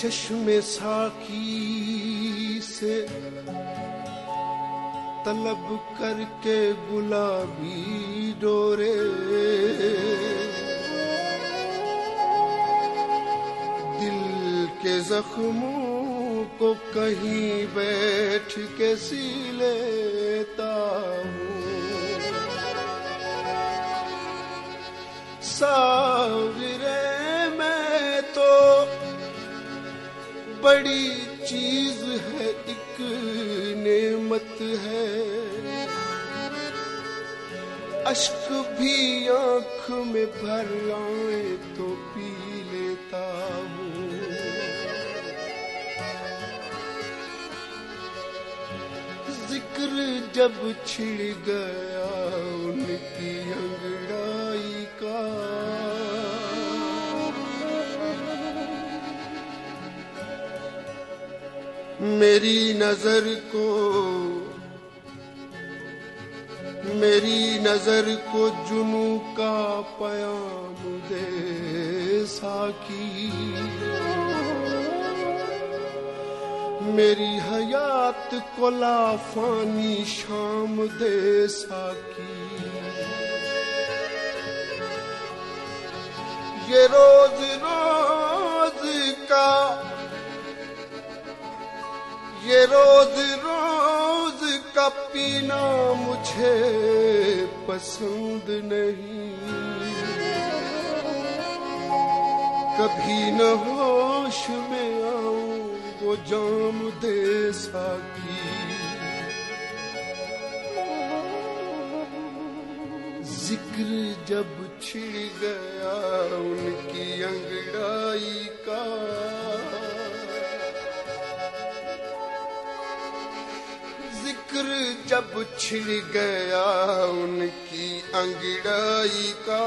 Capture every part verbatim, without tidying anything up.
चश्मे साकी से तलब करके गुलाबी डोरे, दिल के जख्मों को कहीं बैठ के सी लेता हूँ। साविरे में तो बड़ी चीज है, एक नेमत है, अश्क भी आंख में भर आए तो पी लेता हूँ। जिक्र जब छिड़ गया उनकी अंगड़ाई का, मेरी नजर को मेरी नजर को जुनू का पयाम दे साकी, मेरी हयात को लाफानी शाम दे साकी। ये रोज रोज का ये रोज रोज का पीना मुझे पसंद नहीं, कभी न होश में आऊं वो जाम दे साकी। जिक्र जब छिड़ गया उनकी अंगड़ाई का, जिक्र जब छिड़ गया उनकी अंगड़ाई का,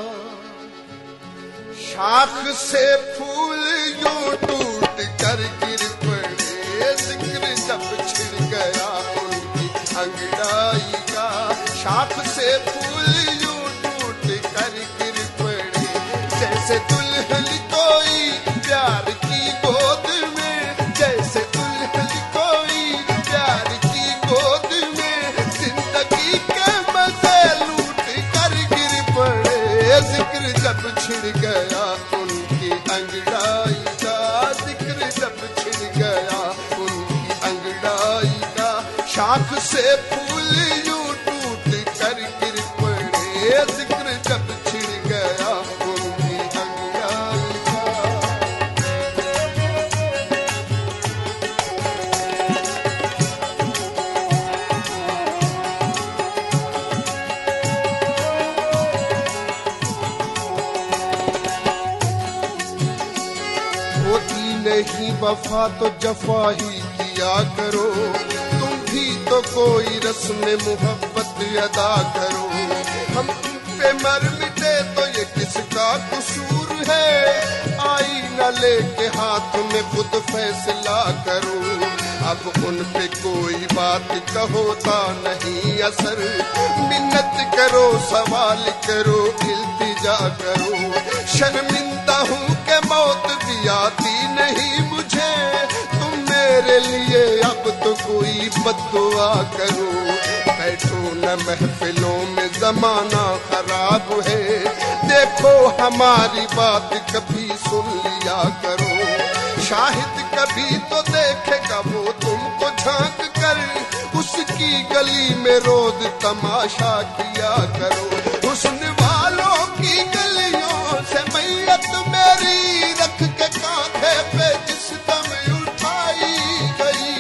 शाख से फूल यूं टूट कर गिर पड़े। जिक्र जब छिड़ गया उनकी अंगड़ाई का, शाख से फूल यूं टूट कर गिर पड़े। जैसे दुल्हन कोई प्यार की गोद में, जैसे दुल्हन कोई प्यार की गोद में, जिंदगी के मजे लूट कर गिर पड़े। जिक्र जब छिड़ गया उनकी अंगड़ाई का, जिक्र जब छिड़ गया उनकी अंगड़ाई का, शाख से फूल यूं टूट कर गिर पड़े। जिक्र जब छिड़ गया उनकी अंगड़ाई का। होती नहीं वफा तो जफा ही किया करो, तुम भी तो कोई रस्म मोहब्बत अदा करो। हम पे मर मिटे तो ये किसका कसूर है, आईना लेके हाथ में खुद फैसला करो। अब उन पे कोई बात का होता नहीं असर, मिन्नत करो सवाल करो इल्तिजा करो। शर्मिंदा हूँ कि मौत भी आती नहीं मुझे, तुम मेरे लिए अब तो कोई बद्दुआ करो। बैठो न महफिलों में जमाना खराब है, देखो हमारी बात कभी सुन लिया करो। शाहिद कभी तो देखेगा वो तुमको झांक कर, उसकी गली में रोज तमाशा किया करो। हुस्न वालों की गलियों से मैयत मेरी रख के कांधे पे जिस दम उठाई गई,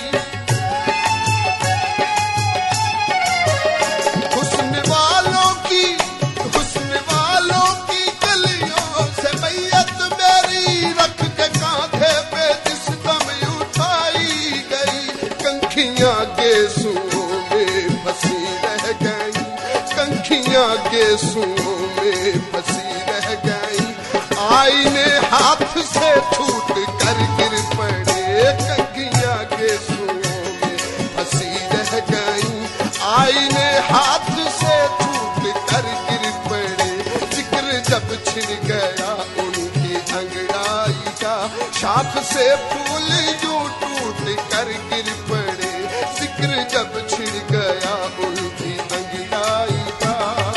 हुस्न वालों की हुस्न वालों की गलियों से मैयत मेरी रख के कांधे पे जिस दम उठाई गई। कंखियां गेसुओं में फंसी रह गई, कंखियां गेसुओं में फंसी रह गई। आईने हाथ से छूट कर गिर पड़े, कंखियां गेसुओं में फंसी रह गई। आईने हाथ से छूट कर गिर पड़े। जिक्र जब छिड़ गया उनकी अंगड़ाई का, शाख फूल यूं टूट कर गिर पड़े, जिक्र जब छिड़ गया उनकी अंगड़ाई का।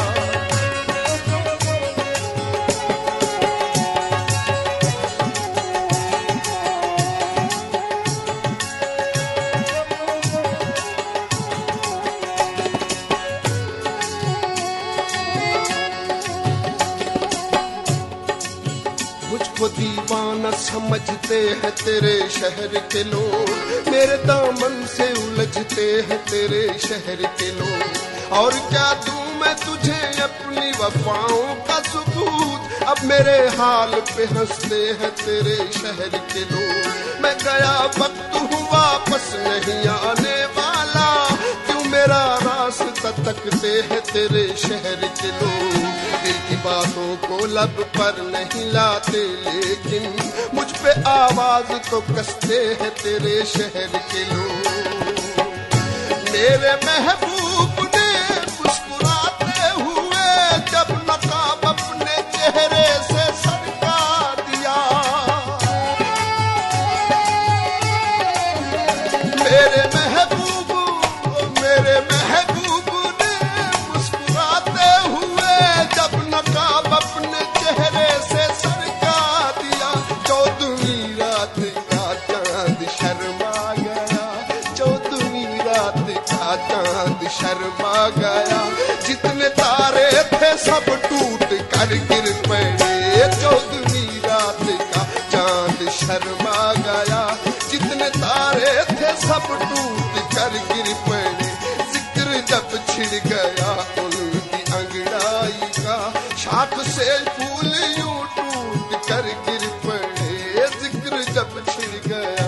मुझको दीवाना समझते हैं तेरे शहर के लोग, मेरे दामन से उलझते हैं तेरे शहर के लोग। और क्या दूं मैं तुझे अपनी वफाओं का सबूत, अब मेरे हाल पे हंसते हैं तेरे शहर के लोग। मैं गया वक्त हूँ वापस नहीं आने वाला, क्यों मेरा रास्ता तकते हैं तेरे शहर के लोग। दिल की बातों को लब पर नहीं लाते, लेकिन मुझ पे आवाज तो कसते हैं तेरे शहर के लोग। मेरे महबूब ने मुस्कुराते हुए जब नकाब अपने चेहरे से सरका दिया, मेरे महबूब मेरे महबूब ने मुस्कुराते हुए जब नकाब अपने चेहरे से सरका दिया। चौदहवीं रात का चांद शर्मा गया, चौदहवीं रात का चांद शर्मा गया। जितने तारे थे सब टूट कर गिर पड़े, चौदहवीं रात का चांद शर्मा गया। जितने तारे थे सब टूट कर गिर पड़े, जिक्र जब छिड़ गया उनकी अंगड़ाई का। शाख से फूल यूं टूट कर गिर पड़े, जिक्र जब छिड़ गया।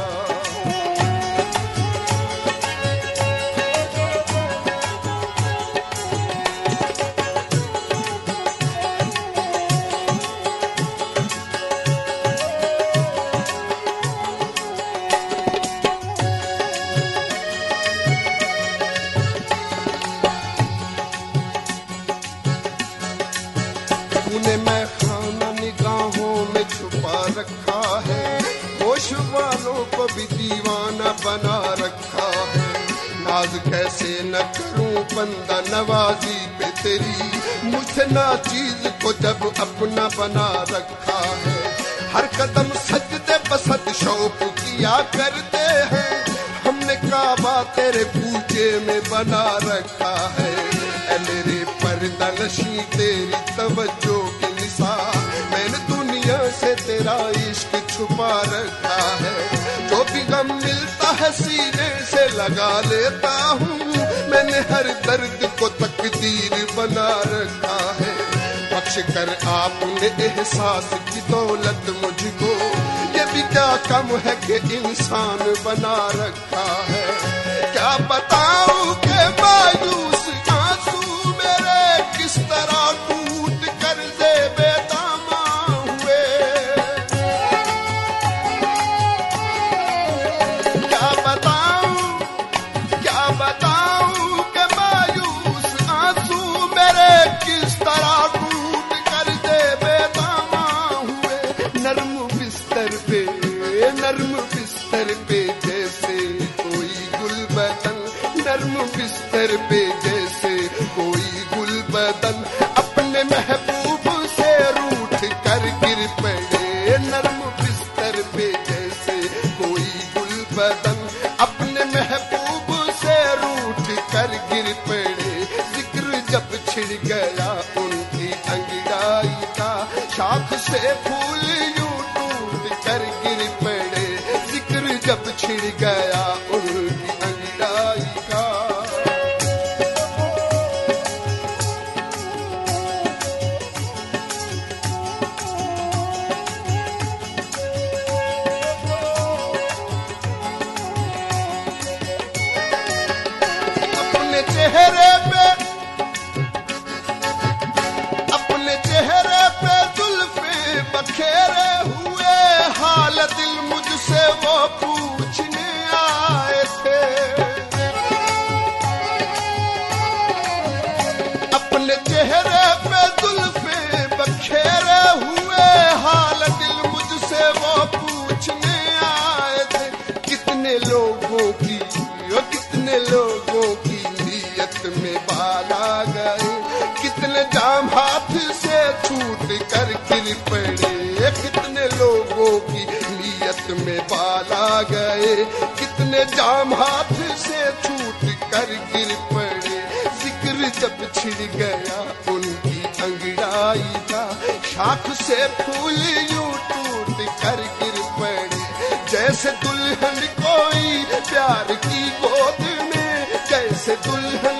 तूने मैं खाना निगाहों में छुपा रखा है, होश वालों को भी दीवाना बना रखा है। नाज कैसे न करूं बंदा नवाजी पे तेरी, मुझे ना चीज को जब अपना बना रखा है। हर कदम सजदे बसद शौक किया करते हैं, हमने काबा तेरे पूजे में बना रखा है। ऐ मेरे पर्दा नशी तेरी तवज्जो की निसार, मैंने दुनिया से तेरा इश्क छुपा रखा है। जो भी गम मिलता है सीने से लगा लेता हूँ, मैंने हर दर्द को तकदीर बना रखा है। बख्श कर आपने एहसास की दौलत मुझको, ये भी क्या कम है कि इंसान बना रखा है। क्या बताऊं कि मायूस आंसू मेरे किस तरह टूट कर बेदामा हुए। क्या बताऊं क्या बताऊं कि मायूस आंसू मेरे किस तरह टूट कर बेदामा हुए। नर्म बिस्तर पे नर्म बिस्तर पे जैसे कोई गुलबदन, नर्म बिस्तर पे जैसे कोई गुलबदन, अपने महबूब से रूठ कर गिर पड़े। नर्म बिस्तर पे जैसे कोई गुलबदन, अपने महबूब से रूठ कर गिर पड़े। जिक्र जब छिड़ गया उनकी अंगड़ाई का, शाख से फूल यूं टूट कर गिर पड़े। जिक्र जब छिड़ गया उनकी अंगड़ाई का। अपने चेहरे पे अपने चेहरे पे जुल्फे बखेरे हुए, हाल दिल मुझसे वो पूछने आए थे। अपने चेहरे पे जुल्फे बखेरे हुए, हाल दिल मुझसे वो पूछने आए गिर पड़े। कितने लोगों की नीयत में बाल आ गए, कितने जाम हाथ से छूट कर गिर पड़े। जिक्र जब छिड़ गया उनकी अंगड़ाई का, शाख से फूल यूं टूट कर गिर पड़े। जैसे दुल्हन कोई प्यार की गोद में, जैसे दुल्हन